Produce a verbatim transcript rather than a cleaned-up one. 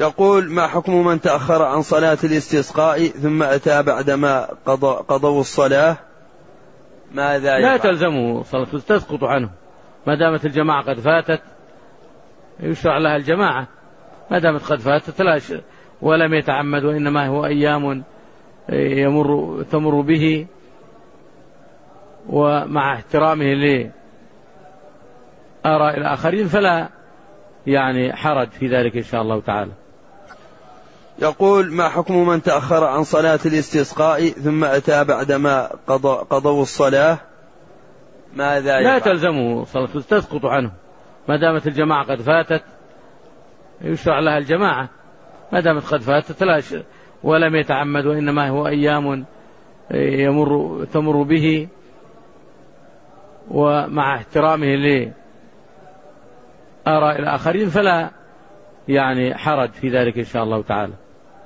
يقول: ما حكم من تأخر عن صلاة الاستسقاء ثم أتى بعدما قضوا الصلاة؟ ماذا يفعل؟ لا تلزمه صلاة، تسقط عنه ما دامت الجماعة قد فاتت، يشرع لها الجماعة ما دامت قد فاتت لا ش... ولم يتعمد، وإنما هو أيام يمر تمر به، ومع احترامه لآراء الآخرين فلا يعني حرج في ذلك إن شاء الله تعالى. يقول: ما حكم من تأخر عن صلاة الاستسقاء ثم أتى بعدما قضوا الصلاة؟ ماذا يفعل؟ لا تلزمه صلاة، تسقط عنه ما دامت الجماعة قد فاتت، يشرع لها الجماعة ما دامت قد فاتت لا ش... ولم يتعمد، وإنما هو أيام يمر تمر به، ومع احترامه لآراء الآخرين فلا يعني حرج في ذلك إن شاء الله تعالى.